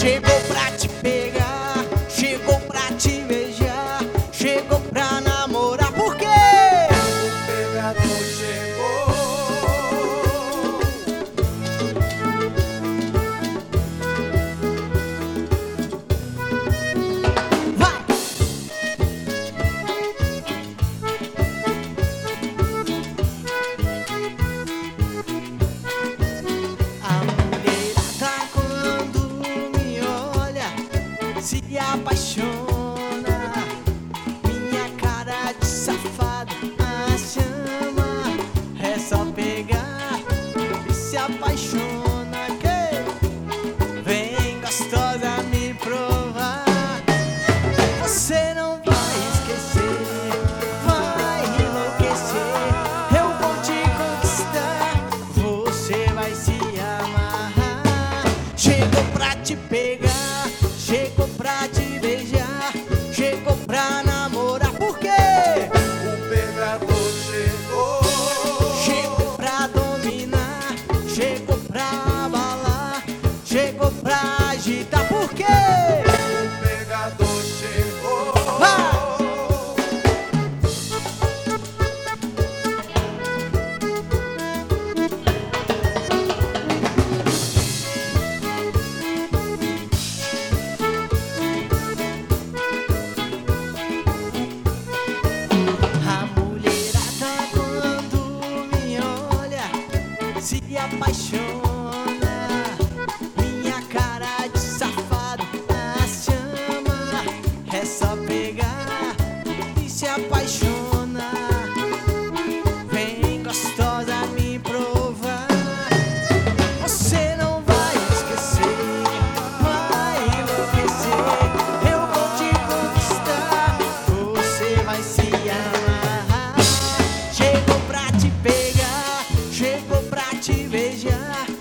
Chegou pra te pegar, chegou pra te beijar, chegou pra namorar. Por quê? O pegador chegou. Vai! A mulherada quando me olha se apaixona. Minha cara de safado a chama. É só pegar e se apaixona. Que vem gostosa me provar. Você não vai esquecer, vai enlouquecer. Eu vou te conquistar, você vai se amarrar. Chegou pra te pegar, chegou pra te beijar, chegou pra namorar. Por quê? O pegador chegou. Chegou pra dominar, chegou pra abalar, chegou pra agitar. Por quê? O pegador chegou. Vai! A mulherada quando me olha se apaixona. Minha cara de safado a chama. É só pegar e se apaixona. Vem gostosa me provar. Você não vai esquecer, vai enlouquecer. Eu vou te conquistar, você vai se amarrar. Chegou pra te pegar, chegou pra te beijar,